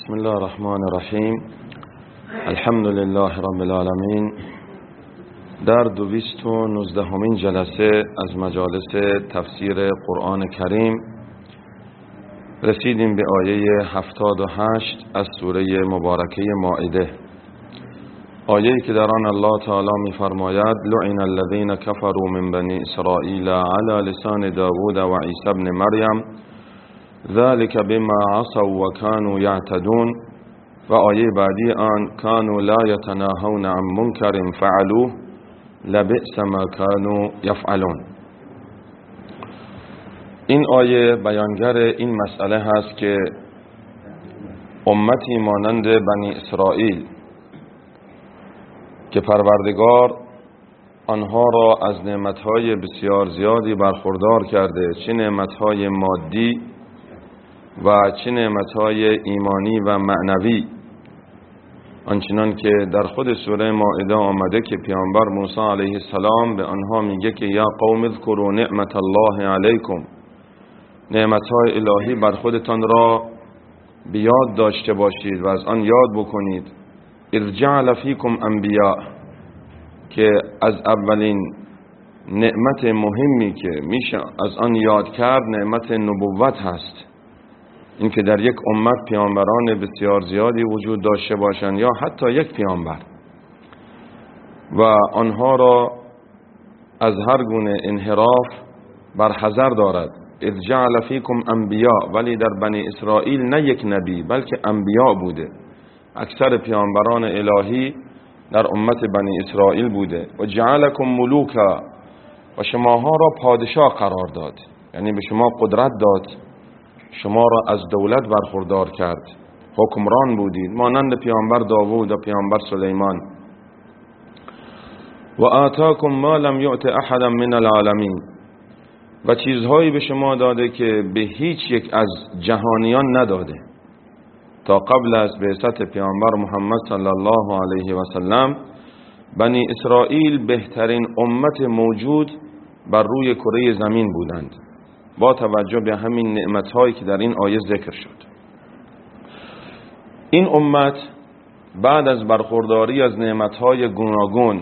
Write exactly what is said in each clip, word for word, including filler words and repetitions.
بسم الله الرحمن الرحیم. الحمد لله رب العالمین. در دویست و نوزدهمین جلسه از مجالس تفسیر قرآن کریم رسیدیم به آیه هفتاد و هشت از سوره مبارکه مائده، آیه‌ای که در آن الله تعالی می‌فرماید: لعن الذین کفروا من بنی اسرائیل علی لسان داوود و عیسی ابن مریم ذلك بما عصوا و كانوا یعتدون. و آیه بعدی آن: كانوا لا يتناهون عن منکر فعلوه لبئس ما كانوا یفعلون. این آیه بیانگر این مسئله هست که امتی مانند بنی اسرائیل که پروردگار آنها را از نعمتهای بسیار زیادی برخوردار کرده، چه نعمتهای مادی و چه نعمتهای ایمانی و معنوی، آنچنان که در خود سوره مائده آمده که پیامبر موسی علیه السلام به آنها میگه که یا قوم اذکروا نعمت الله علیکم، نعمتهای الهی بر خودتان را بیاد داشته باشید و از آن یاد بکنید. اذ جعل فیکم انبیاء، که از اولین نعمت مهمی که میشه از آن یاد کرد نعمت نبوت هست، اینکه در یک امت پیامبران بسیار زیادی وجود داشته باشند یا حتی یک پیامبر و آنها را از هر گونه انحراف برحذر دارد. اذ جعل فیکم انبیاء، ولی در بنی اسرائیل نه یک نبی بلکه انبیاء بوده. اکثر پیامبران الهی در امت بنی اسرائیل بوده. و جعلکم ملوکا، و شماها را پادشاه قرار داد، یعنی به شما قدرت داد، شما را از دولت برخوردار کرد، حکمران بودید مانند پیامبر داوود و پیامبر سلیمان. و آتاکم ما لم یؤت احدا من العالمین، و چیزهایی به شما داده که به هیچ یک از جهانیان نداده. تا قبل از بعثت پیامبر محمد صلی الله علیه و سلم بنی اسرائیل بهترین امت موجود بر روی کره زمین بودند، با توجه به همین نعمت‌هایی که در این آیه ذکر شد. این امت بعد از برخورداری از نعمت‌های گوناگون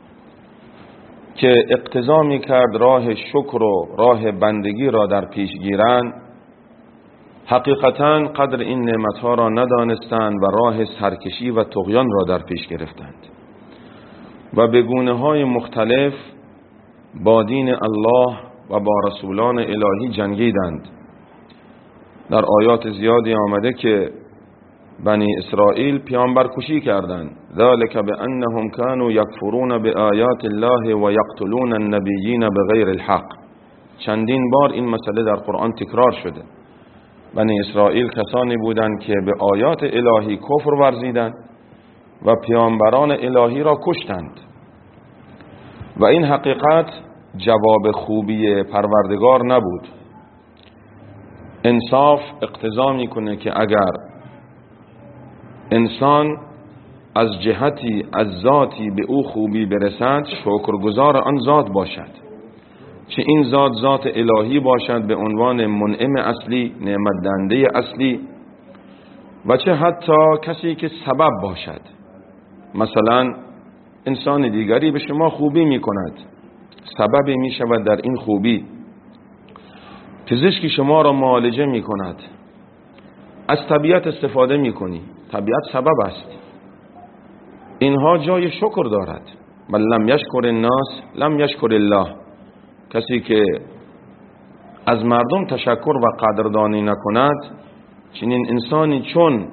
که اقتضا می‌کرد راه شکر و راه بندگی را در پیش گیرند، حقیقتاً قدر این نعمت‌ها را ندانستند و راه سرکشی و طغیان را در پیش گرفتند و به گونه‌های مختلف با دین الله و با رسولان الهی جنگیدند. در آیات زیادی آمده که بنی اسرائیل پیامبر کشی کردند. ذلك بانهم كانوا يكفرون بآیات الله و یقتلون النبیین بغیر الحق. چندین بار این مسئله در قرآن تکرار شده. بنی اسرائیل کسانی بودند که به آیات الهی کفر ورزیدند و پیامبران الهی را کشتند. و این حقیقت جواب خوبی پروردگار نبود. انصاف اقتضا میکنه که اگر انسان از جهتی از ذاتی به او خوبی برسد، شکرگزار آن ذات باشد، چه این ذات ذات الهی باشد به عنوان منعم اصلی، نعمت دهنده اصلی، و چه حتی کسی که سبب باشد. مثلا انسان دیگری به شما خوبی میکند، سببی می شود در این خوبی. پزشکی شما را معالجه می کند، از طبیعت استفاده می کنی، طبیعت سبب است. اینها جای شکر دارد. من لم یشکر الناس لم یشکر الله. کسی که از مردم تشکر و قدردانی نکند، چنین انسانی چون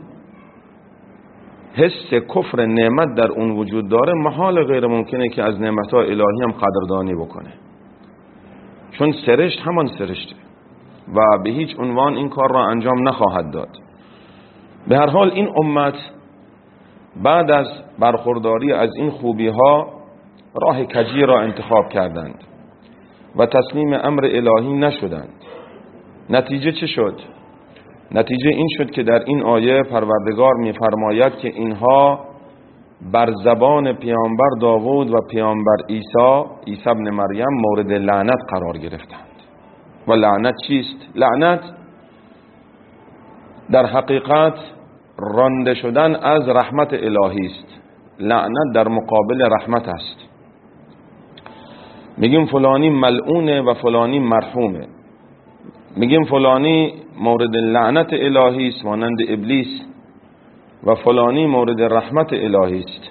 حس کفر نعمت در اون وجود داره، محال غیر ممکنه که از نعمت‌های الهی هم قدردانی بکنه، چون سرشت همان سرشته و به هیچ عنوان این کار را انجام نخواهد داد. به هر حال این امت بعد از برخورداری از این خوبی ها راه کجی را انتخاب کردند و تسلیم امر الهی نشدند. نتیجه چه شد؟ نتیجه این شد که در این آیه پروردگار می‌فرماید که اینها بر زبان پیامبر داوود و پیامبر عیسی عیسی ابن مریم مورد لعنت قرار گرفتند. و لعنت چیست؟ لعنت در حقیقت رانده شدن از رحمت الهی است. لعنت در مقابل رحمت است. میگیم فلانی ملعونه و فلانی مرحومه. میگیم فلانی مورد لعنت الهی است مانند ابلیس و فلانی مورد رحمت الهی است.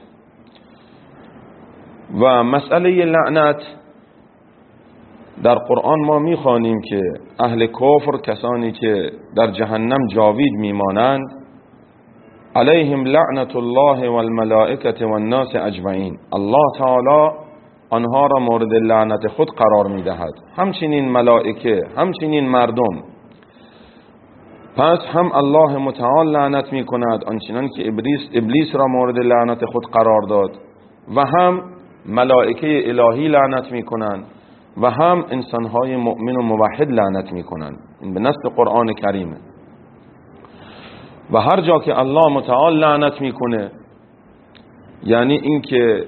و مسئله لعنت در قرآن ما میخوانیم که اهل کفر، کسانی که در جهنم جاوید میمانند، علیهم لعنت الله والملائکه والناس اجمعین، الله تعالی آنها را مورد لعنت خود قرار میدهد، همچنین ملائکه، همچنین مردم. پس هم الله متعال لعنت میکند آنچنان که ابلیس ابلیس را مورد لعنت خود قرار داد، و هم ملائکه الهی لعنت میکنند و هم انسانهای مؤمن و موحد لعنت میکنند. این به نص قرآن کریمه. و هر جا که الله متعال لعنت میکنه، یعنی اینکه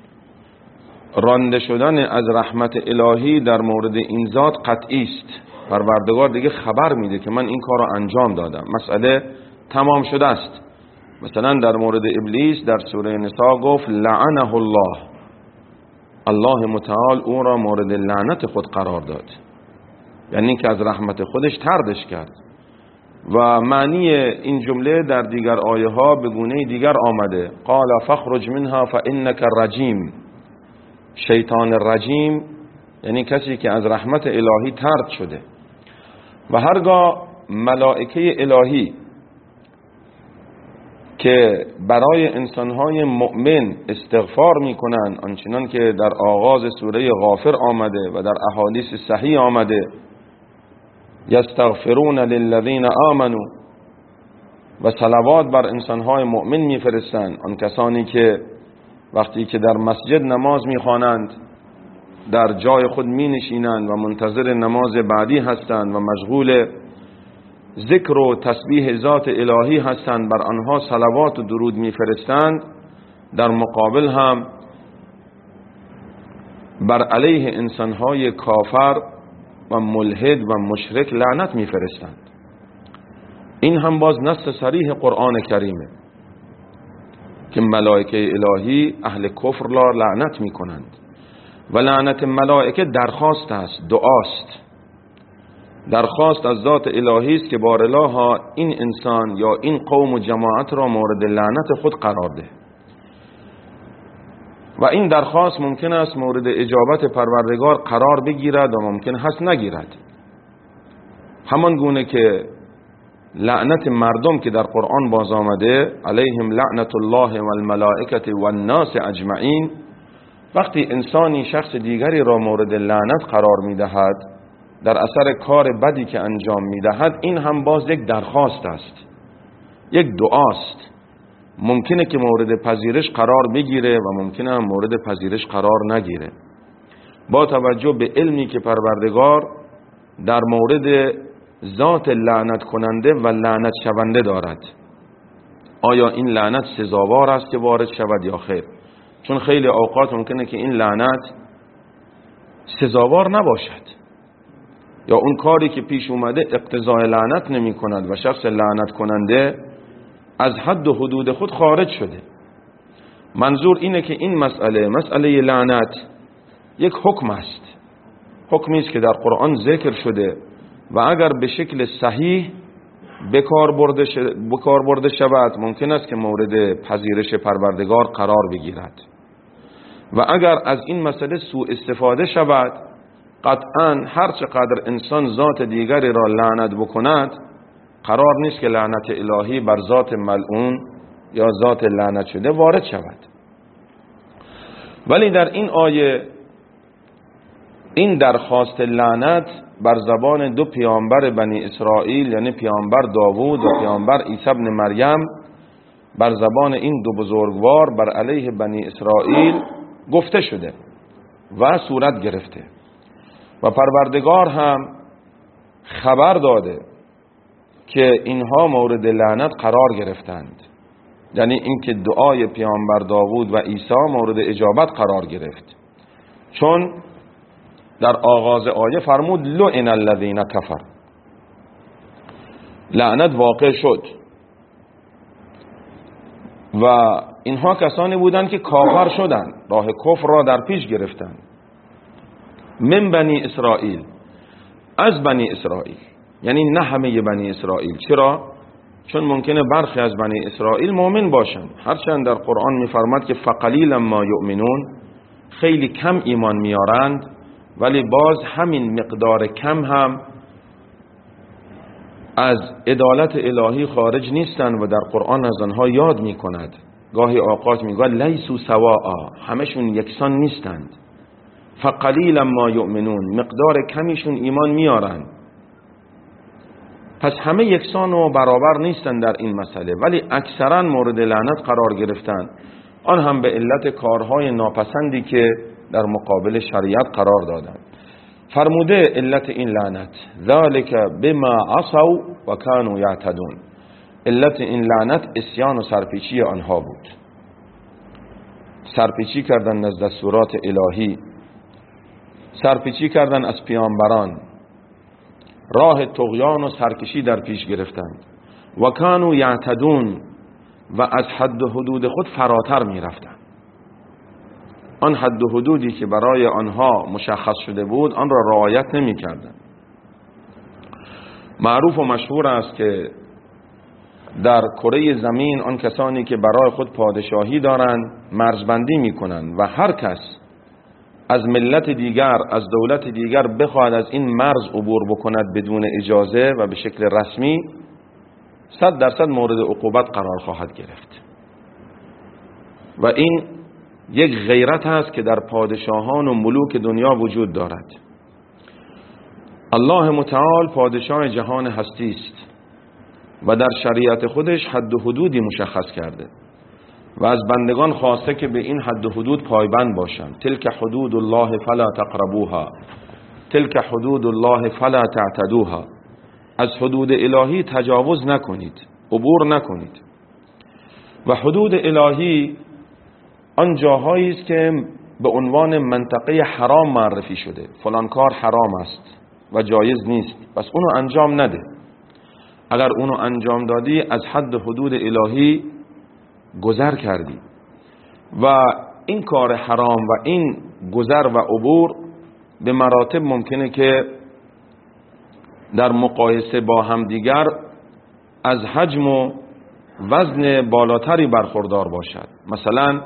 رانده شدن از رحمت الهی در مورد این ذات قطعی است. پروردگار دیگه خبر میده که من این کار را انجام دادم، مسئله تمام شده است. مثلا در مورد ابلیس در سوره نساء گفت لعنه الله، الله متعال او را مورد لعنت خود قرار داد، یعنی که از رحمت خودش طردش کرد. و معنی این جمله در دیگر آیه ها به گونه دیگر آمده، قال فخرج منها فانک رجیم. شیطان رجیم یعنی کسی که از رحمت الهی طرد شده. و هرگاه ملائکه الهی که برای انسانهای مؤمن استغفار میکنن، آنچنان که در آغاز سوره غافر آمده و در احادیث صحیح آمده، یستغفرون للذین آمنوا، و صلوات بر انسانهای مؤمن میفرستند، آن کسانی که وقتی که در مسجد نماز میخوانند در جای خود می نشینند و منتظر نماز بعدی هستند و مشغول ذکر و تسبیح ذات الهی هستند، بر آنها صلوات و درود میفرستند. در مقابل هم بر علیه انسانهای کافر و ملحد و مشرک لعنت میفرستند. این هم باز نص صریح قرآن کریمه که ملائکه الهی اهل کفر را لعنت میکنند. و لعنت ملائکه درخواست است، دعاست، درخواست از ذات الهی است که بارالله این انسان یا این قوم و جماعت را مورد لعنت خود قرار ده. و این درخواست ممکن است مورد اجابت پروردگار قرار بگیرد و ممکن هست نگیرد. همان گونه که لعنت مردم که در قرآن باز آمده، علیهم لعنت الله والملائکه والناس اجمعین، وقتی انسانی شخص دیگری را مورد لعنت قرار میدهد در اثر کار بدی که انجام میدهد، این هم باز یک درخواست است، یک دعاست. ممکنه که مورد پذیرش قرار بگیره و ممکنه هم مورد پذیرش قرار نگیره، با توجه به علمی که پروردگار در مورد ذات لعنت کننده و لعنت شونده دارد. آیا این لعنت سزاوار است که وارد شود یا خیر؟ چون خیلی اوقات ممکنه که این لعنت سزاوار نباشد، یا اون کاری که پیش اومده اقتضای لعنت نمی کند و شخص لعنت کننده از حد و حدود خود خارج شده. منظور اینه که این مسئله مسئله لعنت یک حکم است، حکمی است که در قرآن ذکر شده و اگر به شکل صحیح بکار برده بکار برده شود ممکن است که مورد پذیرش پروردگار قرار بگیرد، و اگر از این مسئله سوء استفاده شود، قطعا هر چقدر انسان ذات دیگری را لعنت بکند، قرار نیست که لعنت الهی بر ذات ملعون یا ذات لعنت شده وارد شود. ولی در این آیه این درخواست لعنت بر زبان دو پیامبر بنی اسرائیل، یعنی پیامبر داوود و پیامبر عیسی ابن مریم، بر زبان این دو بزرگوار بر علیه بنی اسرائیل گفته شده و صورت گرفته، و پروردگار هم خبر داده که اینها مورد لعنت قرار گرفتند، یعنی اینکه دعای پیامبر داوود و عیسی مورد اجابت قرار گرفت، چون در آغاز آیه فرمود لعن الذین کفر، لعنت واقع شد. و اینها کسانی بودند که کافر شدند، راه کفر را در پیش گرفتند. من بنی اسرائیل، از بنی اسرائیل، یعنی نه همه بنی اسرائیل. چرا؟ چون ممکنه برخی از بنی اسرائیل مؤمن باشند، هرچند در قرآن می‌فرماد که فقلیلا ما یؤمنون، خیلی کم ایمان میارند، ولی باز همین مقدار کم هم از عدالت الهی خارج نیستند و در قرآن از آنها یاد میکند. گاهی اوقات میگه لیسوا سواء، همشون یکسان نیستند. فقلیلا ما یؤمنون، مقدار کمیشون ایمان میارند. پس همه یکسان و برابر نیستند در این مسئله، ولی اکثرا مورد لعنت قرار گرفتند، آن هم به علت کارهای ناپسندی که در مقابل شریعت قرار دادند. فرموده علت این لعنت ذالک بما عصوا و كانوا یعتدون، علت این لعنت عصیان و سرپیچی آنها بود. سرپیچی کردن از دستورات الهی، سرپیچی کردن از پیامبران، راه طغیان و سرکشی در پیش گرفتند. و كانوا یعتدون، و از حد و حدود خود فراتر می رفتند. آن حد و حدودی که برای آنها مشخص شده بود آن را رعایت نمی کردند. معروف و مشهور است که در کره زمین آن کسانی که برای خود پادشاهی دارند مرزبندی می کنند و هر کس از ملت دیگر، از دولت دیگر بخواهد از این مرز عبور بکند بدون اجازه و به شکل رسمی، صد درصد مورد عقوبت قرار خواهد گرفت. و این یک غیرت است که در پادشاهان و ملوک دنیا وجود دارد. الله متعال پادشاه جهان هستی است و در شریعت خودش حد و حدودی مشخص کرده و از بندگان خواسته که به این حد و حدود پایبند باشند. تلک حدود الله فلا تقربوها، تلک حدود الله فلا تعتدوها. از حدود الهی تجاوز نکنید، عبور نکنید. و حدود الهی آن جاهایی است که به عنوان منطقه حرام معرفی شده، فلان کار حرام است و جایز نیست، پس اونو انجام نده. اگر اونو انجام دادی از حد حدود الهی گذر کردی و این کار حرام و این گذر و عبور به مراتب ممکنه که در مقایسه با همدیگر از حجم و وزن بالاتری برخوردار باشد. مثلا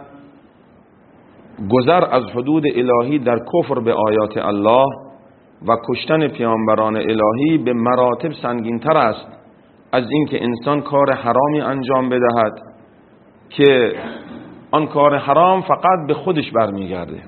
گذر از حدود الهی در کفر به آیات الله و کشتن پیامبران الهی به مراتب سنگین‌تر است از اینکه انسان کار حرامی انجام بدهد که آن کار حرام فقط به خودش برمیگرده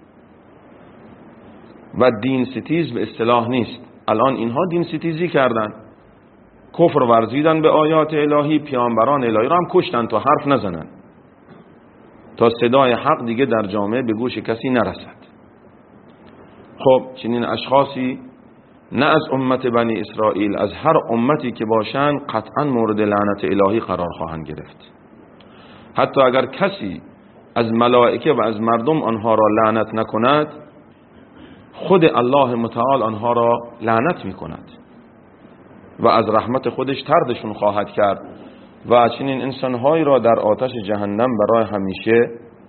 و دین ستیز به اصطلاح نیست. الان اینها دین ستیزی کردن، کفر ورزیدن به آیات الهی، پیامبران الهی را هم کشتن تا حرف نزنن، تا صدای حق دیگه در جامعه به گوش کسی نرسد. خب چنین اشخاصی نه از امت بنی اسرائیل، از هر امتی که باشند قطعا مورد لعنت الهی قرار خواهند گرفت. حتی اگر کسی از ملائکه و از مردم آنها را لعنت نکند، خود الله متعال آنها را لعنت می کند و از رحمت خودش طردشون خواهد کرد و چنین انسانهایی را در آتش جهنم برای همیشه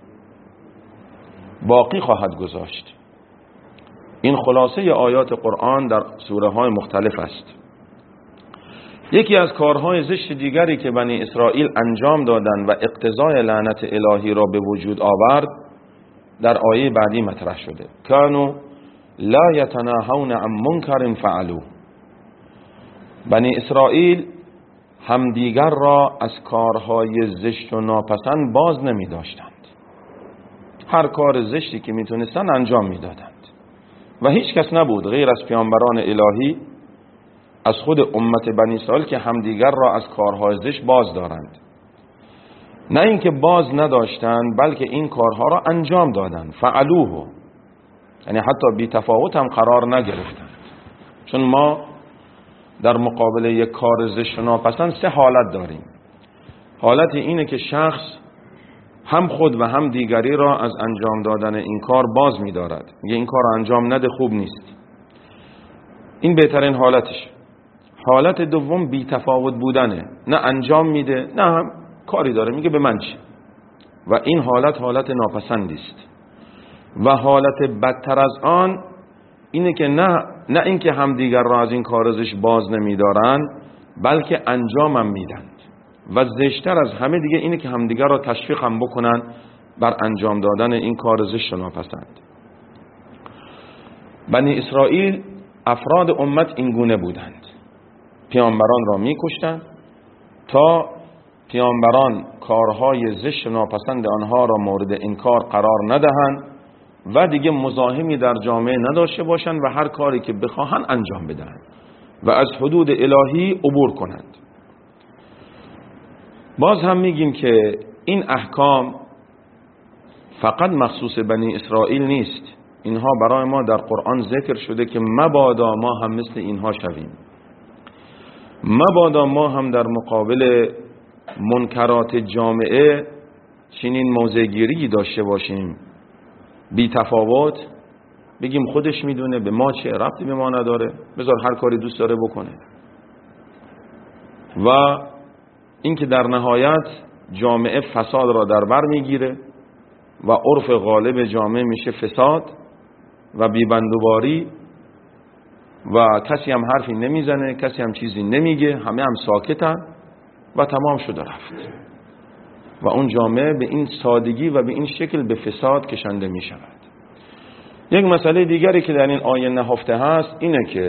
باقی خواهد گذاشت. این خلاصه آیات قرآن در سوره های مختلف است. یکی از کارهای زشت دیگری که بنی اسرائیل انجام دادند و اقتضای لعنت الهی را به وجود آورد در آیه بعدی مطرح شده. کانوا لا یتناهون عن منکر فعلوه. بنی اسرائیل همدیگر را از کارهای زشت و ناپسند باز نمی داشتند. هر کار زشتی که میتونستند انجام میدادند و هیچ کس نبود غیر از پیامبران الهی از خود امت بنی اسرائیل که همدیگر را از کارهای زشت باز دارند. نه اینکه باز نداشتند بلکه این کارها را انجام دادند. فعلوه، یعنی حتی بی تفاوت هم قرار نگرفتند. چون ما در مقابل یک کار زشت و ناپسند سه حالت داریم. حالت اینه که شخص هم خود و هم دیگری را از انجام دادن این کار باز می دارد، میگه این کار انجام نده، خوب نیست. این بهترین حالتش. حالت دوم بی تفاوت بودنه، نه انجام میده نه هم کاری داره، میگه به من چی. و این حالت حالت ناپسندی است. و حالت بدتر از آن اینه که نه نه اینکه همدیگر را از این کار زشت باز نمیدارن، بلکه انجامم میدن. و زشتر از همه دیگه اینه که همدیگر را تشویق هم بکنن بر انجام دادن این کار زشت و ناپسند. بنی اسرائیل افراد امت این گونه بودند، پیامبران را میکشتند تا پیامبران کارهای زشت و ناپسند آنها را مورد انکار قرار ندهند و دیگه مزاحمی در جامعه نداشته باشند و هر کاری که بخواهند انجام بدهند و از حدود الهی عبور کنند. باز هم میگیم که این احکام فقط مخصوص بنی اسرائیل نیست، اینها برای ما در قرآن ذکر شده که مبادا ما هم مثل اینها شویم، مبادا ما هم در مقابل منکرات جامعه چنین موضع‌گیری داشته باشیم، بی تفاوت بگیم خودش میدونه، به ما چه، ربطی به ما نداره، بذار هر کاری دوست داره بکنه. و اینکه در نهایت جامعه فساد را در بر میگیره و عرف غالب جامعه میشه فساد و بیبندوباری و کسی هم حرفی نمیزنه، کسی هم چیزی نمیگه، همه هم ساکتن و تمام شده رفت و اون جامعه به این سادگی و به این شکل به فساد کشنده می شود. یک مسئله دیگری که در این آیه نهفته هست اینه که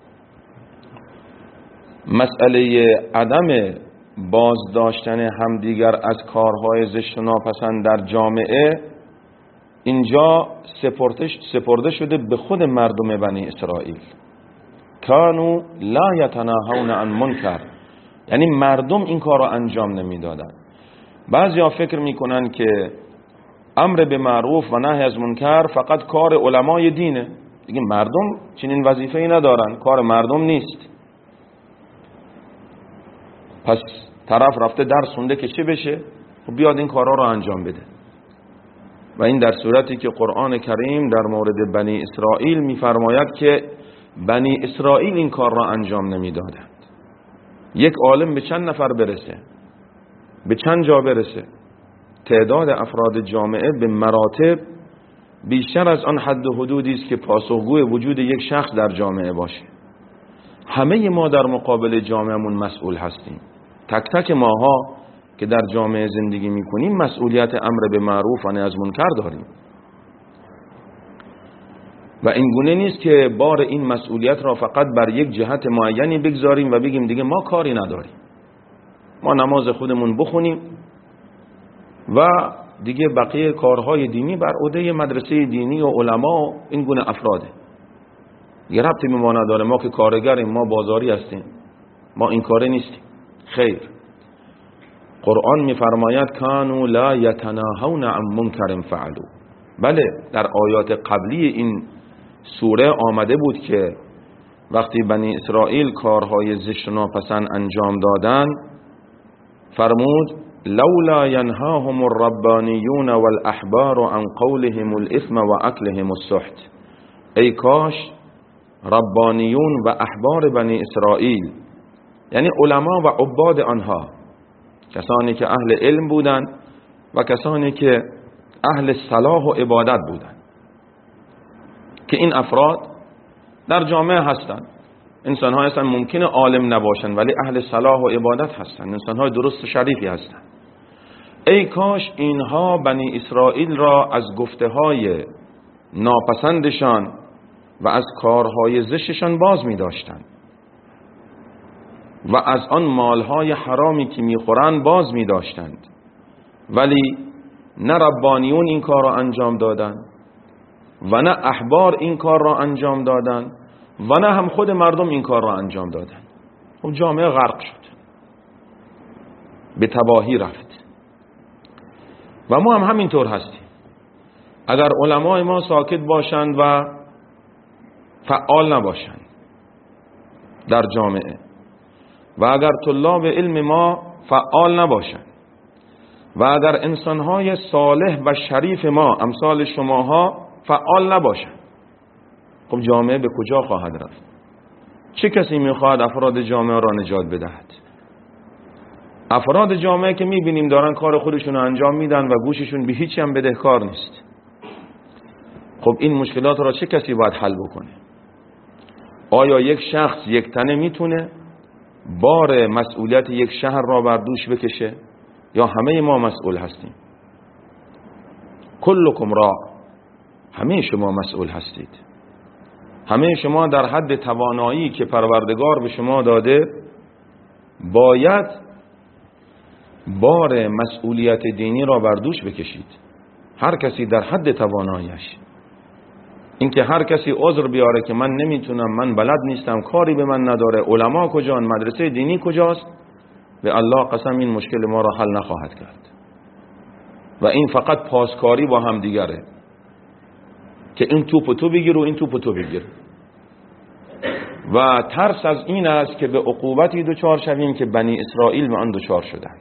مسئله عدم بازداشتن همدیگر از کارهای زشت و ناپسند در جامعه اینجا سپرده شده به خود مردم بنی اسرائیل. کانوا لا یتناهون عن منکر، یعنی مردم این کار را انجام نمیدادن. بعضیا فکر میکنن که امر به معروف و نهی از منکر فقط کار علمای دینه، دیگه مردم چنین وظیفه‌ای ندارن، کار مردم نیست. پس طرف رفته درس خونده که چه بشه؟ خب بیاد این کارا رو انجام بده. و این در صورتی که قرآن کریم در مورد بنی اسرائیل میفرماید که بنی اسرائیل این کار را انجام نمیدادند. یک عالم به چند نفر برسه، به چند جا برسه، تعداد افراد جامعه به مراتب بیشتر از آن حد و حدودی است که پاسخگوی وجود یک شخص در جامعه باشه. همه ما در مقابل جامعهمون مسئول هستیم، تک تک ماها که در جامعه زندگی میکنیم مسئولیت امر به معروف و نهی از منکر داریم و این گونه نیست که بار این مسئولیت را فقط بر یک جهت معینی بگذاریم و بگیم دیگه ما کاری نداریم، ما نماز خودمون بخونیم و دیگه بقیه کارهای دینی بر عهده مدرسه دینی و علما و این گونه افراده، یه ربطی به ما نداره، ما که کارگریم، ما بازاری هستیم، ما این کاره نیستیم. خیر، قرآن میفرماید کانوا لا یتناهون عن منکر فعلوا. بله، در آیات قبلی این سوره آمده بود که وقتی بنی اسرائیل کارهای زشت و ناپسند انجام دادن فرمود لولا ینهاهم الربانیون والاحبار عن قولهم الاثم و اکلهم السحت. ای کاش ربانیون و احبار بنی اسرائیل، یعنی علما و عباد آنها، کسانی که اهل علم بودند و کسانی که اهل صلاح و عبادت بودند، که این افراد در جامعه هستند، انسان ها هستند ممکنه عالم نباشند ولی اهل صلاح و عبادت هستند، انسان های درست و شریفی هستند. ای کاش اینها بنی اسرائیل را از گفته های ناپسندشان و از کارهای زشتشان باز می داشتند و از آن مالهای حرامی که می خورند باز می داشتند، ولی نه ربانیون این کار را انجام دادند و نه احبار این کار را انجام دادند و نه هم خود مردم این کار را انجام دادند. خب جامعه غرق شد، به تباهی رفت و ما هم همینطور هستیم. اگر علمای ما ساکت باشند و فعال نباشند در جامعه و اگر طلاب علم ما فعال نباشند و اگر انسانهای صالح و شریف ما امثال شماها فعال نباشند، خب جامعه به کجا خواهد رفت؟ چه کسی میخواهد افراد جامعه را نجات بدهد؟ افراد جامعه که میبینیم دارن کار خودشون رو انجام میدن و گوششون به هیچی هم بدهکار نیست. خب این مشکلات را چه کسی باید حل بکنه؟ آیا یک شخص یک تنه میتونه بار مسئولیت یک شهر را بر دوش بکشه یا همه ما مسئول هستیم؟ کلکم راع، همه شما مسئول هستید. همه شما در حد توانایی که پروردگار به شما داده باید بار مسئولیت دینی را بر دوش بکشید، هر کسی در حد تواناییش. اینکه هر کسی عذر بیاره که من نمیتونم، من بلد نیستم، کاری به من نداره، علما کجان، مدرسه دینی کجاست، به الله قسم این مشکل ما را حل نخواهد کرد. و این فقط پاسکاری با هم دیگره که این توپ تو بگیر و این توپ تو بگیر. و ترس از این است که به عقوبتی دچار شویم که بنی اسرائیل به آن دچار شدند.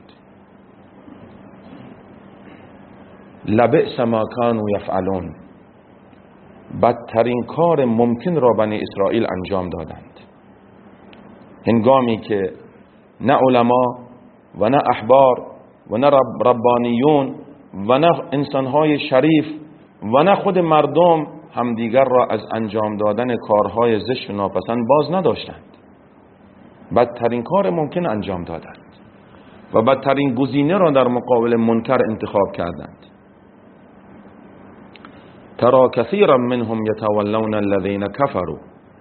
لبئس ما کانوا یفعلون، بدترین کار ممکن را بنی اسرائیل انجام دادند، هنگامی که نه علما و نه احبار و نه رب ربانیون و نه انسانهای شریف و نه خود مردم همدیگر را از انجام دادن کارهای زشت و ناپسند باز نداشتند. بدترین کار ممکن انجام دادند و بدترین گزینه را در مقابل منکر انتخاب کردند. ترى كثيرا منهم يتولون الذين كفروا،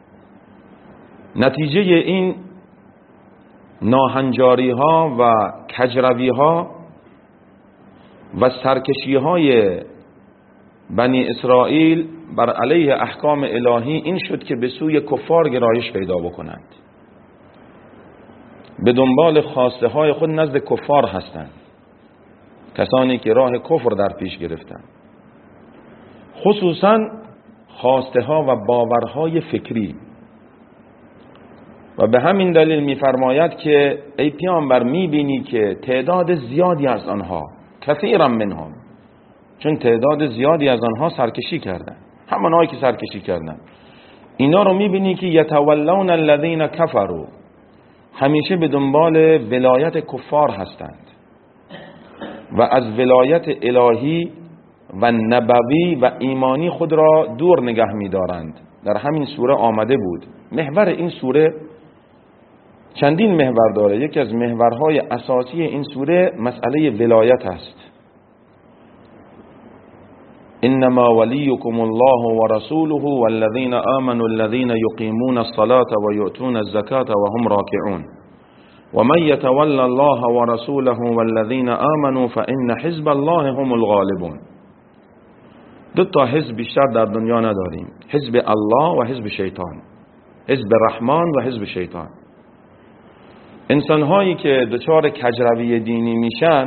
نتیجه این ناهنجاری ها و کجروی ها و سرکشی های بنی اسرائیل بر علیه احکام الهی این شد که به سوی کفار گرایش پیدا بکنند، به دنبال خواسته های خود نزد کفار هستند، کسانی که راه کفر در پیش گرفتند، خصوصا خواسته ها و باورهای فکری. و به همین دلیل میفرماید که ای پیامبر میبینی که تعداد زیادی از آنها، کثیرا منهم، چون تعداد زیادی از آنها سرکشی کردن، همانهایی که سرکشی کردن، اینا رو میبینی که یتولون الذین کفروا، همیشه به دنبال ولایت کفار هستند و از ولایت الهی و نبوی و ایمانی خود را دور نگه می‌دارند. در همین سوره آمده بود. محور این سوره چندین محور داره. یکی از محورهای اساسی این سوره مسئله ولایت است. انما ولیکم الله و رسوله والذین آمنوا الذین یقیمون الصلاة و یؤتون الزکاة و هم راکعون ومن يتول الله و رسوله والذین آمنوا فإن حزب الله هم الغالبون. دو تا حزب بیشتر در دنیا نداریم، حزب الله و حزب شیطان، حزب رحمان و حزب شیطان. انسانهایی که دچار کجروی دینی میشن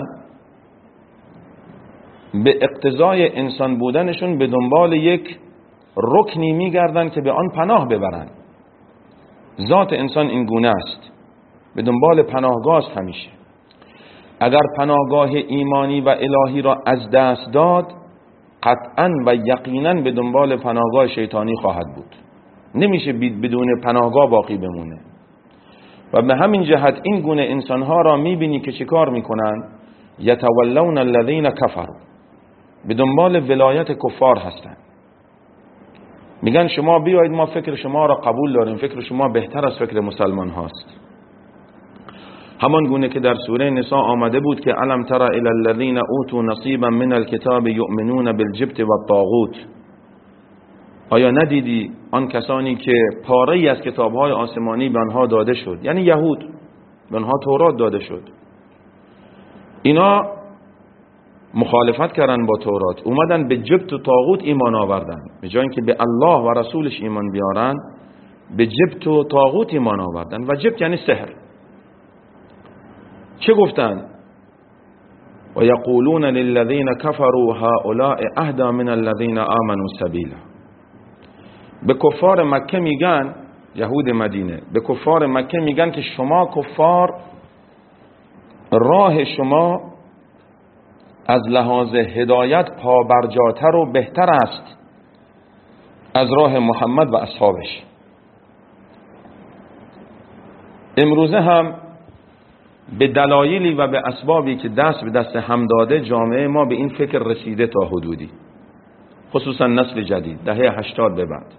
به اقتضای انسان بودنشون به دنبال یک رکنی میگردن که به آن پناه ببرن. ذات انسان این گونه است، به دنبال پناهگاه است همیشه. اگر پناهگاه ایمانی و الهی را از دست داد، قطعا و یقینا به دنبال پناهگاه شیطانی خواهد بود. نمیشه بدون پناهگاه باقی بمونه. و به همین جهت این گونه انسانها را میبینی که چیکار میکنن؟ یتولون الذین کفروا، به دنبال ولایت کفار هستند. میگن شما بیایید ما فکر شما را قبول داریم، فکر شما بهتر از فکر مسلمان هاست. همان گونه که در سوره نساء آمده بود که الم تر الی الذین اوتوا نصیبا من الکتاب یؤمنون بالجبت والطاغوت، آیا ندیدی آن کسانی که پاره‌ای از کتاب‌های آسمانی به آنها داده شد، یعنی یهود، به آنها تورات داده شد، اینا مخالفت کردن با تورات، اومدن به جبت و طاغوت ایمان آوردن، به جای اینکه به الله و رسولش ایمان بیارن به جبت و طاغوت ایمان آوردن. و جبت یعنی سحر. چه گفتن؟ و یقولون للذین کفروا هؤلاء اهدی من الذین آمنوا سبیلا. به کفار مکه میگن، یهود مدینه به کفار مکه میگن که شما کفار راه شما از لحاظ هدایت پابرجاتر و بهتر است از راه محمد و اصحابش. امروزه هم به دلایلی و به اسبابی که دست به دست هم داده جامعه ما به این فکر رسیده تا حدودی، خصوصا نسل جدید دهه هشتاد به بعد.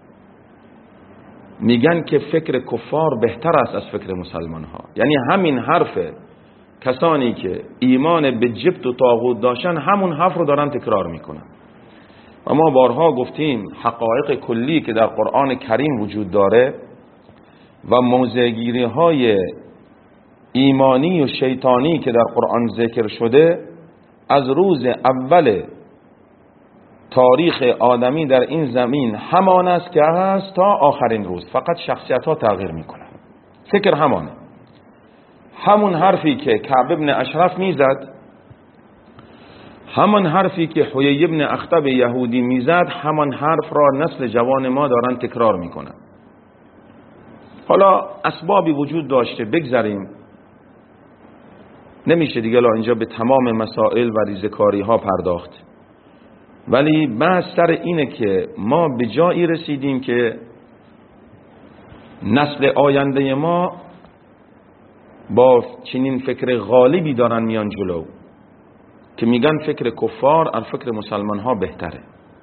میگن که فکر کفار بهتر است از فکر مسلمان ها. یعنی همین حرف کسانی که ایمان به جبت و طاغوت داشتن همون حرف رو دارن تکرار میکنن. و ما بارها گفتیم حقایق کلی که در قرآن کریم وجود داره و موضع‌گیری های ایمانی و شیطانی که در قرآن ذکر شده از روز اول تاریخ آدمی در این زمین همان است که هست تا آخرین روز، فقط شخصیت ها تغییر میکنن. فکر همانه. همون حرفی که کعب ابن اشرف میزد، همان حرفی که حیی ابن اخطب یهودی میزد، همان حرف را نسل جوان ما دارن تکرار میکنن. حالا اسبابی وجود داشته، بگذاریم، نمیشه دیگه اینجا به تمام مسائل و ریزکاری ها پرداخت، ولی بحث سر اینه که ما به جایی رسیدیم که نسل آینده ما با چنین فکر غالبی دارن میان جلو که میگن فکر کفار از فکر مسلمان ها بهتره.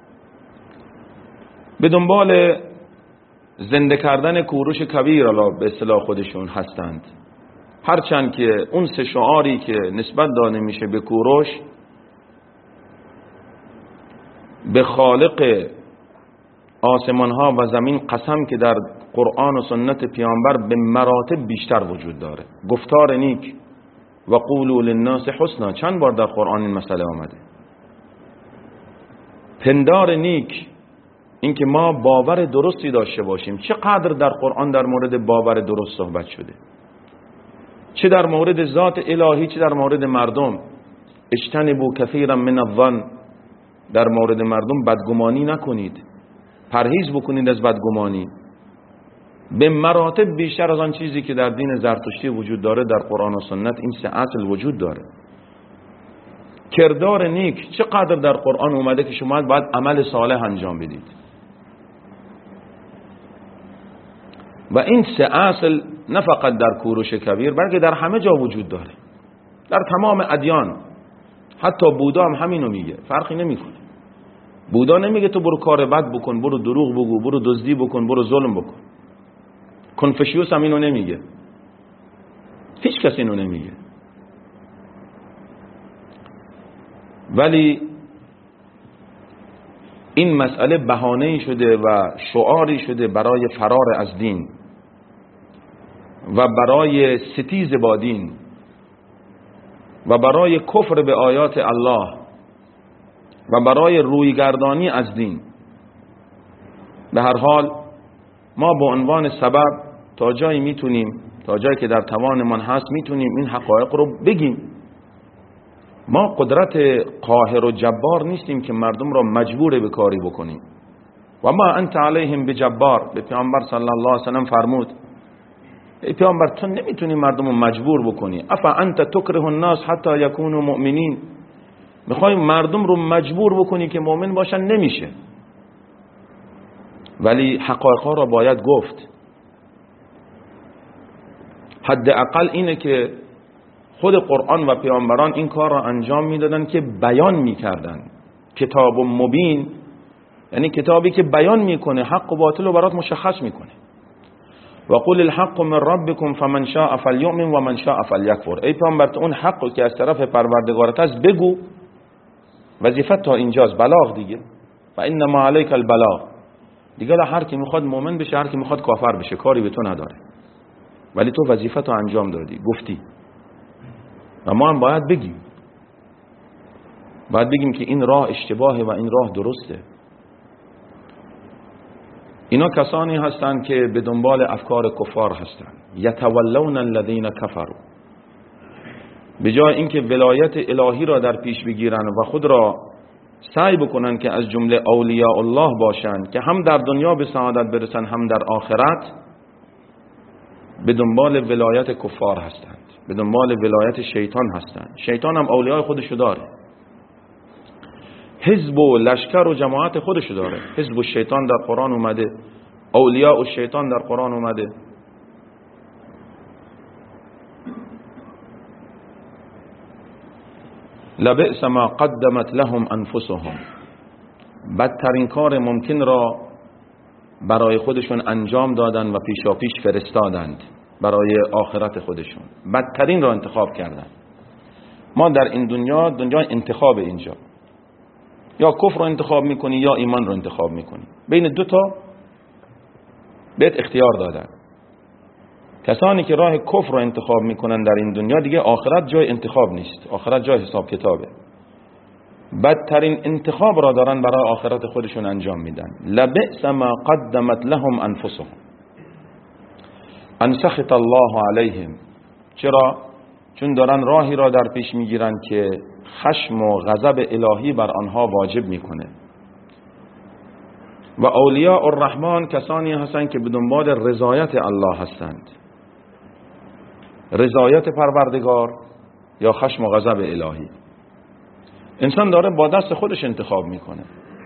به دنبال زنده کردن کوروش کبیر الا به اصطلاح خودشون هستند، هرچند که اون سه شعاری که نسبت داده میشه به کوروش، به خالق آسمان ها و زمین قسم که در قرآن و سنت پیامبر به مراتب بیشتر وجود داره. گفتار نیک و قولوا للناس حسنا، چند بار در قرآن این مسئله آمده. پندار نیک، اینکه ما باور درستی داشته باشیم. چقدر در قرآن در مورد باور درست صحبت شده، چه در مورد ذات الهی چه در مورد مردم. اجتنبوا کثیرا من الظن، در مورد مردم بدگمانی نکنید، پرهیز بکنید از بدگمانی. به مراتب بیشتر از آن چیزی که در دین زرتشتی وجود داره در قرآن و سنت این سه اصل وجود داره. کردار نیک، چقدر در قرآن اومده که شما باید عمل صالح انجام بدید. و این سه اصل نه فقط در کوروش کبیر بلکه در همه جا وجود داره، در تمام ادیان. حتی بودا هم همینو میگه، فرقی نمیکنه. بودا نمیگه تو برو کار بد بکن، برو دروغ بگو، برو دزدی بکن، برو ظلم بکن. کنفوشیوس هم اینو نمیگه، هیچ کس اینو نمیگه. ولی این مسئله بهانه‌ای شده و شعاری شده برای فرار از دین و برای ستیز با دین و برای کفر به آیات الله و برای رویگردانی از دین. به هر حال ما به عنوان سبب تا جایی میتونیم، تا جایی که در توانمان هست میتونیم این حقایق رو بگیم. ما قدرت قاهر و جبار نیستیم که مردم را مجبور به کاری بکنیم. و ما انت علیهم بجبار، به پیامبر صلی الله علیه و سلم فرمود ای پیامبر تو نمیتونی مردم رو مجبور بکنی. افا انت تکره الناس حتی یکونوا مؤمنین، میخوای مردم رو مجبور بکنی که مؤمن باشن؟ نمیشه. ولی حقایق ها را باید گفت. حداقل اینه که خود قرآن و پیامبران این کار را انجام میدادن که بیان میکردن. کتاب مبین یعنی کتابی که بیان میکنه، حق و باطل رو برات مشخص میکنه. و قل الحق من ربکم فمن شاء فلیؤمن و من شاء فلیکفر. ای پیامبر تو اون حق که از طرف پروردگارت است بگو. وظیفت تا اینجاست، بلاغ دیگه. و انما علیک البلاغ، دیگه هر کی میخواد مؤمن بشه، هر کی میخواد کافر بشه، کاری به تو نداره. ولی تو وظیفت رو انجام دادی، گفتی. و ما هم باید بگیم، باید بگیم که این راه اشتباهه و این راه درسته. اینا کسانی هستند که به دنبال افکار کفار هستند. یتولون الذین کفروا، به جای اینکه ولایت الهی را در پیش بگیرن و خود را سعی بکنن که از جمله اولیاء الله باشند که هم در دنیا به سعادت برسن هم در آخرت، به دنبال ولایت کفار هستند، به دنبال ولایت شیطان هستند. شیطان هم اولیاء خودشو داره، حزب و لشکر و جماعت خودشو داره. حزب و شیطان در قرآن اومده، اولیاء و شیطان در قرآن اومده. لبئس ما قدمت لهم انفسهم، بدترین کار ممکن را برای خودشون انجام دادن و پیشاپیش فرستادند برای آخرت خودشون، بدترین را انتخاب کردن. ما در این دنیا دنیا انتخاب، اینجا یا کفر رو انتخاب میکنی یا ایمان رو انتخاب میکنی، بین دو تا بهت اختیار دادن. کسانی که راه کفر رو انتخاب میکنن در این دنیا دیگه آخرت جای انتخاب نیست، آخرت جای حساب کتابه. بدترین انتخاب را دارن برای آخرت خودشون انجام میدن. لبئس ما قدمت لهم انفسهم ان سخط الله علیهم. چرا؟ چون دارن راهی را در پیش میگیرن که خشم و غضب الهی بر آنها واجب میکنه. و اولیاء الرحمن کسانی هستند که به دنبال رضایت الله هستند، رضایت پروردگار یا خشم و غضب الهی. انسان داره با دست خودش انتخاب میکنه،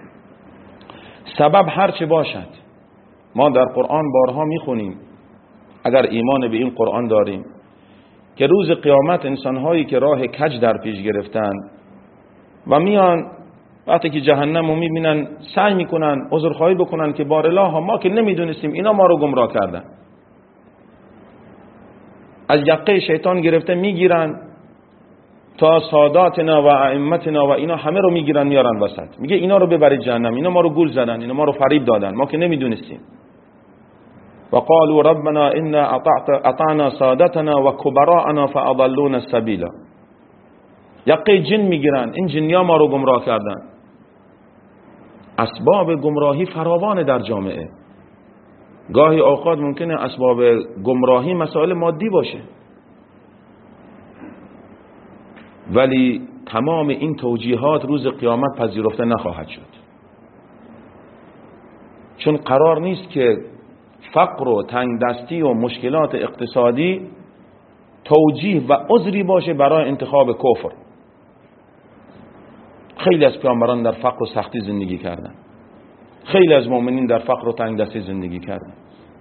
سبب هر چه باشد. ما در قرآن بارها میخونیم، اگر ایمان به این قرآن داریم، که روز قیامت انسانهایی که راه کج در پیش گرفتن و میان وقتی که جهنم رو میبینن سعی میکنن عذرخواهی بکنن که بار الله ما که نمیدونستیم، اینا ما رو گمراه کردن. از یقه شیطان گرفته میگیرن تا ساداتنا و ائمتنا و اینا همه رو میگیرن میارن وسط، میگه اینا رو ببرید جهنم، اینا ما رو گول زدن، اینا ما رو فریب دادن، ما که نمیدونستیم. و قالوا ربنا انا اطعنا سادتنا و کبراءنا فاضلونا السبیل. یقه جن میگیرن، این جنیا ما رو گمراه کردن. اسباب گمراهی فراوان در جامعه. گاهی اوقات ممکنه اسباب گمراهی مسائل مادی باشه، ولی تمام این توجیهات روز قیامت پذیرفته نخواهد شد، چون قرار نیست که فقر و تنگ دستی و مشکلات اقتصادی توجیه و عذری باشه برای انتخاب کفر. خیلی از پیامبران در فقر و سختی زندگی کردن، خیلی از مؤمنین در فقر و تنگ دستی زندگی کردن.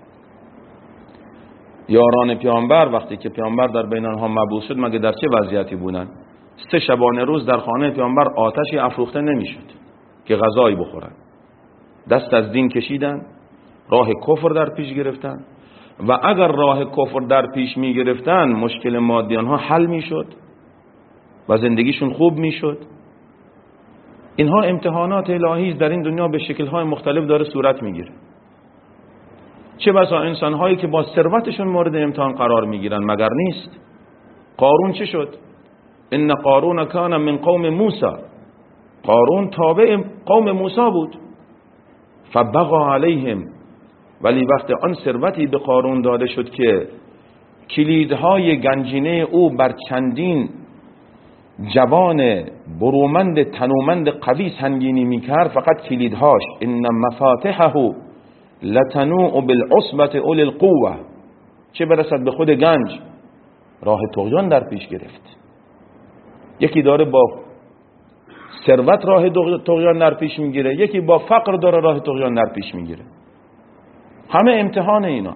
یاران پیامبر وقتی که پیامبر در بین آنها مبعوث شد مگه در چه وضعیتی بودن؟ سه شبانه روز در خانه پیامبر آتشی افروخته نمیشد که غذایی بخورن. دست از دین کشیدن، راه کفر در پیش گرفتن، و اگر راه کفر در پیش می گرفتن مشکل مادی آنها حل می شد و زندگیشون خوب می شد. اینها امتحانات الهی در این دنیا به شکل‌های مختلف داره صورت میگیره. چه بسا انسان‌هایی که با ثروتشون مورد امتحان قرار میگیرن مگر نیست؟ قارون چه شد؟ ان قارون کان من قوم موسی. قارون تابع قوم موسی بود. فبغى علیهم. ولی وقتی آن ثروتی به قارون داده شد که کلیدهای گنجینه او بر چندین جوان برومند تنومند قوی سنگینی میکرد، فقط کلیدهاش ان مفاتحه لتنوء بالعصبة اولی القوه، چه برسد به خود گنج، راه طغیان در پیش گرفت. یکی داره با ثروت راه طغیان در پیش میگیره، یکی با فقر داره راه طغیان در پیش میگیره. همه امتحان اینا.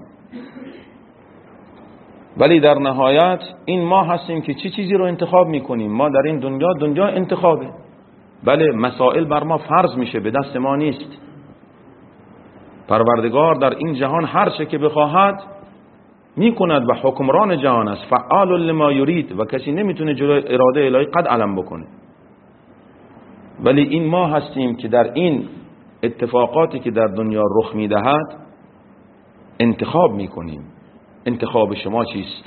ولی در نهایت این ما هستیم که چی چیزی رو انتخاب میکنیم. ما در این دنیا دنیا انتخابه، بله مسائل بر ما فرض میشه، به دست ما نیست. پروردگار در این جهان هر چه که بخواهد میکند و حکمران جهان است، فعال لما یرید، و کسی نمیتونه جلوی اراده الهی قد علم بکنه. ولی این ما هستیم که در این اتفاقاتی که در دنیا رخ میدهد انتخاب میکنیم. انتخاب شما چیست؟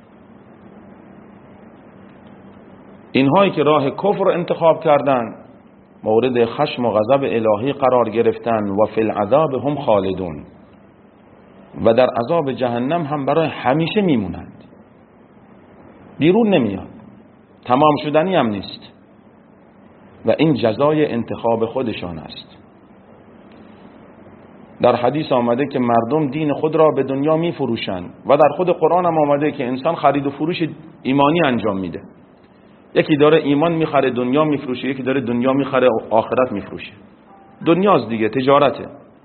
اینهایی که راه کفر رو انتخاب کردن مورد خشم و غضب الهی قرار گرفتن و فی العذاب هم خالدون، و در عذاب جهنم هم برای همیشه میمونند، بیرون نمیاد، تمام شدنی هم نیست، و این جزای انتخاب خودشان است. در حدیث آمده که مردم دین خود را به دنیا می فروشند، و در خود قرآن هم آمده که انسان خرید و فروش ایمانی انجام میده. یکی داره ایمان میخره دنیا میفروشه، یکی داره دنیا میخره آخرت میفروشه. دنیاست دیگه، تجارته.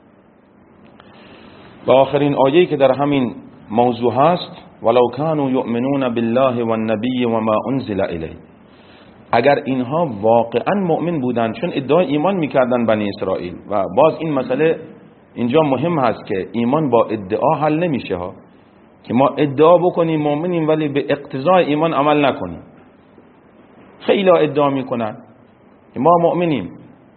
و آخرین آیه‌ای که در همین موضوع هست ولو كانوا يؤمنون بالله والنبي وما انزل الیه. اگر اینها واقعا مؤمن بودن، چون ادعای ایمان میکردن بنی اسرائیل، و باز این مسئله اینجا مهم هست که ایمان با ادعا حل نمیشه ها، که ما ادعا بکنیم مؤمنیم ولی به اقتضای ایمان عمل نکنیم. خیلی ادعا میکنن که ما مؤمنیم.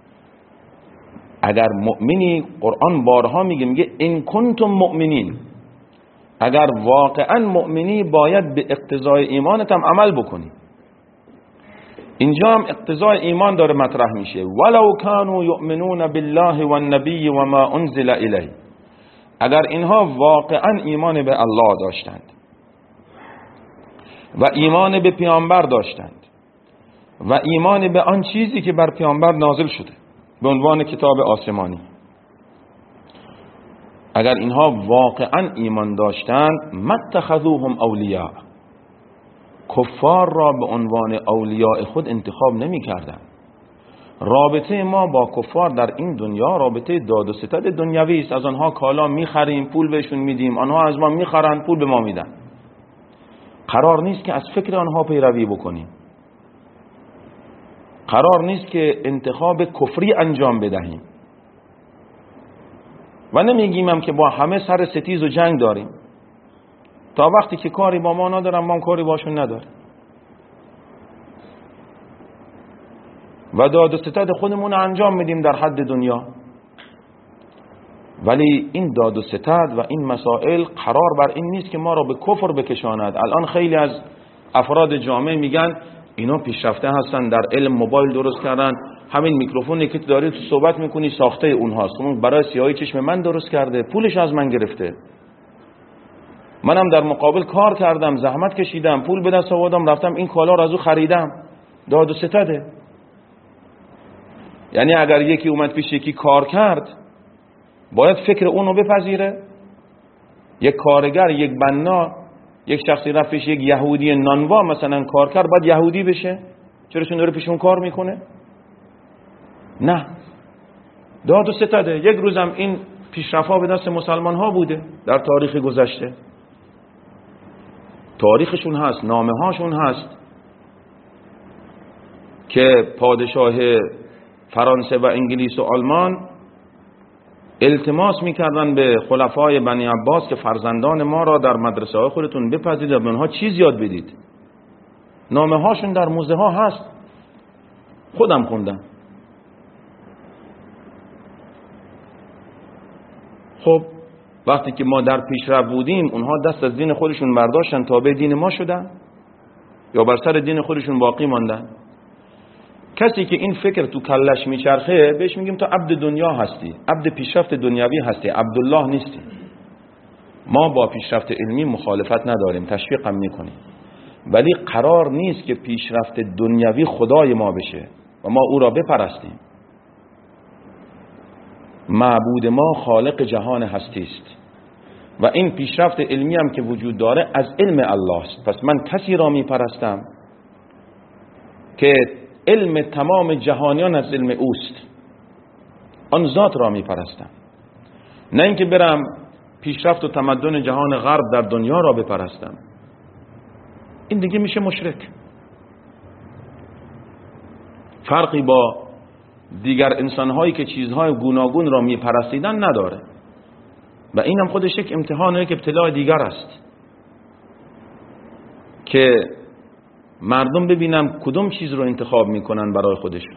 اگر مؤمنی، قرآن بارها میگه میگه ان کنتم مؤمنین، اگر واقعا مؤمنی باید به اقتضای ایمانت هم عمل بکنی. اینجا هم اقتضای ایمان داره مطرح میشه، ولو كانوا یؤمنون بالله والنبی وما انزل الیه، اگر اینها واقعا ایمان به الله داشتند و ایمان به پیامبر داشتند و ایمان به آن چیزی که بر پیامبر نازل شده به عنوان کتاب آسمانی، اگر اینها واقعا ایمان داشتند متخذوهم اولیاء، کفار را به عنوان اولیاء خود انتخاب نمی کردن. رابطه ما با کفار در این دنیا رابطه داد و ستد دنیوی است. از آنها کالا می خریم، پول بهشون میدیم، آنها از ما می خرند، پول به ما میدن. قرار نیست که از فکر آنها پیروی بکنیم، قرار نیست که انتخاب کفری انجام بدهیم و نمیگیم هم که با همه سر ستیز و جنگ داریم. تا وقتی که کاری با ما ندارن ما کاری باشون نداریم و داد و ستد خودمون انجام میدیم در حد دنیا. ولی این داد و ستد و این مسائل قرار بر این نیست که ما را به کفر بکشاند. الان خیلی از افراد جامعه میگن اینا پیشرفته هستن، در علم موبایل درست کردن، همین میکروفونی که داری تو صحبت میکنی ساخته اونهاست، اون برای سیاهی چشم من درست کرده، پولش از من گرفته، منم در مقابل کار کردم، زحمت کشیدم، پول به دست آوردم، رفتم این کالا رو از او خریدم. داد و ستده. یعنی اگر یکی اومد پیش یکی کار کرد باید فکر اونو بپذیره. یک کارگر، یک بنا، یک شخصی رفت پیش یک یهودی نانوا مثلا کار کرد باید یهودی بشه؟ چرا چون داره پیش اون کار میکنه؟ نه، داد و ستده. یک روزم این پیشرفت به دست مسلمان ها بوده در تاریخ گذشته، تاریخشون هست، نامه هاشون هست که پادشاه فرانسه و انگلیس و آلمان التماس میکردن به خلفای بنی عباس که فرزندان ما را در مدرسه های خودتون بپذیرید و به اونها چیز یاد بدید. نامه هاشون در موزه ها هست، خودم خوندم. خب وقتی که ما در پیشرفت بودیم اونها دست از دین خودشون برداشتن تابع دین ما شدن یا بر سر دین خودشون باقی ماندن؟ کسی که این فکر تو کلش میچرخه بهش میگیم تو عبد دنیا هستی، عبد پیشرفت دنیوی هستی، عبدالله نیستی. ما با پیشرفت علمی مخالفت نداریم، تشویق هم میکنیم، ولی قرار نیست که پیشرفت دنیوی خدای ما بشه و ما او را بپرستیم. معبود ما خالق جهان هستی است و این پیشرفت علمی هم که وجود داره از علم الله است. پس من کسی را میپرستم که علم تمام جهانیان از علم اوست، آن ذات را میپرستم، نه اینکه برم پیشرفت و تمدن جهان غرب در دنیا را بپرستم. این دیگه میشه مشرک. فرقی با دیگر انسانهایی که چیزهای گوناگون را میپرستیدن نداره و این هم خودش یک امتحانه، یک ابتلاء دیگر است که مردم ببینم کدوم چیز رو انتخاب میکنن برای خودشون.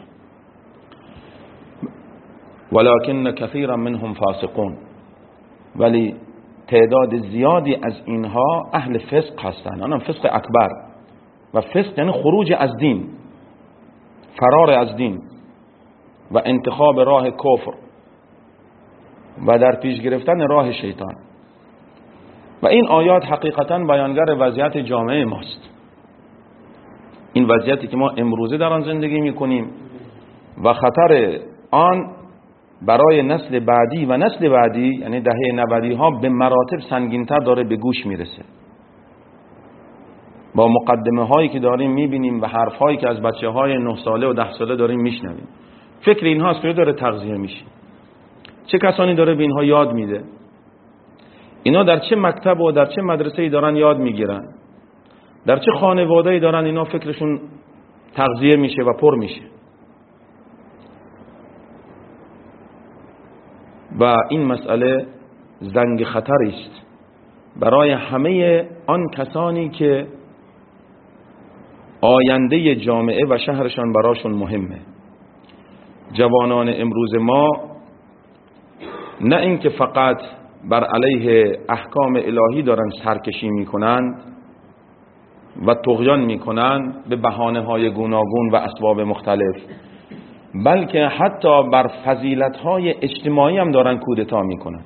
ولکن کثیرا منهم فاسقون، ولی تعداد زیادی از اینها اهل فسق هستند. آنها فسق اکبر و فسق یعنی خروج از دین، فرار از دین و انتخاب راه کفر و در پیش گرفتن راه شیطان. و این آیات حقیقتا بیانگر وضعیت جامعه ماست، این وضعیتی که ما امروزه در آن زندگی میکنیم و خطر آن برای نسل بعدی و نسل بعدی، یعنی دهه نودی ها، به مراتب سنگین‌تر داره به گوش میرسه. با مقدمه هایی که داریم میبینیم و حرف هایی که از بچه های نه ساله و ده ساله داریم میشنویم، فکر اینها از کجا داره تغذیه میشه؟ چه کسانی داره به اینها یاد میده؟ اینا در چه مکتب و در چه مدرسه‌ای دارن یاد میگیرن؟ در چه خانواده‌ای دارن اینا فکرشون تغذیه میشه و پر میشه. و این مسئله زنگ خطری است برای همه آن کسانی که آینده جامعه و شهرشان براشون مهمه. جوانان امروز ما نه اینکه فقط بر علیه احکام الهی دارن سرکشی میکنند و طغیان میکنند به بهانه های گوناگون و اسباب مختلف، بلکه حتی بر فضیلت های اجتماعی هم دارن کودتا میکنند.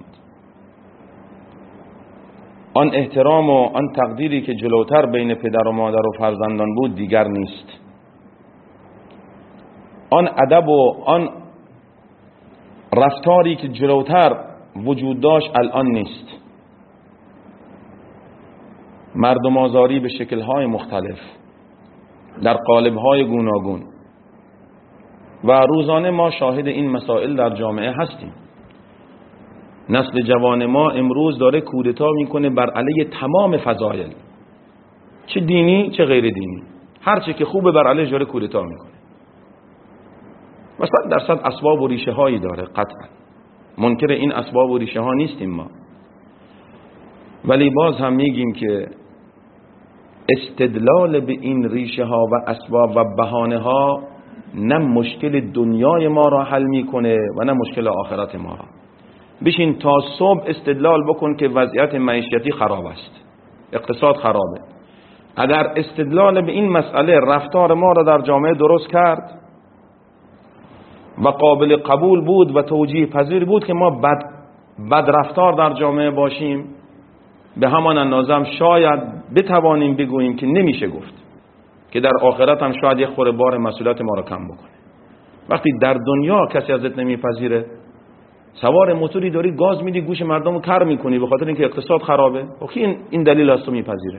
آن احترام و آن تقدیری که جلوتر بین پدر و مادر و فرزندان بود دیگر نیست. آن ادب و آن رفتاری که جلوتر وجود داشت الان نیست. مردم آزاری به شکل‌های مختلف در قالب‌های گوناگون و روزانه ما شاهد این مسائل در جامعه هستیم. نسل جوان ما امروز داره کودتا میکنه بر علیه تمام فضایل، چه دینی چه غیر دینی، هر چه که خوبه بر علیه داره کودتا میکنه. مثلا درصد اسباب و ریشه هایی داره، قطعا منکر این اسباب و ریشه ها نیستیم ما، ولی باز هم میگیم که استدلال به این ریشه ها و اسباب و بهانه ها نه مشکل دنیای ما را حل میکنه و نه مشکل آخرت ما را. بشین تا صبح استدلال بکن که وضعیت معیشتی خراب است، اقتصاد خرابه. اگر استدلال به این مسئله رفتار ما را در جامعه درست کرد و قابل قبول بود و توجیه پذیر بود که ما بد, بد رفتار در جامعه باشیم، به همان اندازه هم شاید بتوانیم بگوییم که نمیشه گفت که در آخرت هم شاید یک خورده بار مسئولیت ما را کم بکنه. وقتی در دنیا کسی ازت نمیپذیره، سوار موتوری داری گاز میدی گوش مردم رو کر میکنی به خاطر اینکه اقتصاد خرابه، و کی این, این دلیل است تو میپذیره؟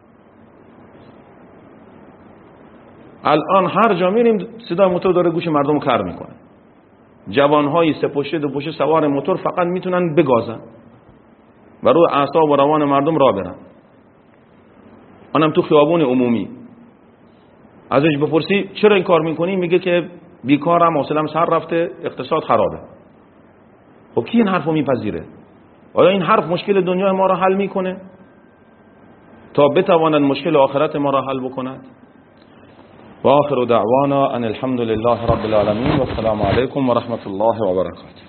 الان هر جا میریم صدای موتور داره گوش مردم رو کر میکنه. جوانهای سه پشته دو پشته سوار موتور فقط میتونن بگازن و روی اعصاب و روان مردم را برن، آنم تو خیابون عمومی. ازش بپرسی چرا این کار میکنی، میگه که بیکارم، حوصله‌ام سر رفته، اقتصاد خرابه. خب کی این حرفو میپذیره؟ آیا این حرف مشکل دنیای ما را حل میکنه تا بتواند مشکل آخرت ما را حل بکند؟ و آخر دعوانا ان الحمد لله رب العالمین و السلام علیکم و رحمت الله و برکاته.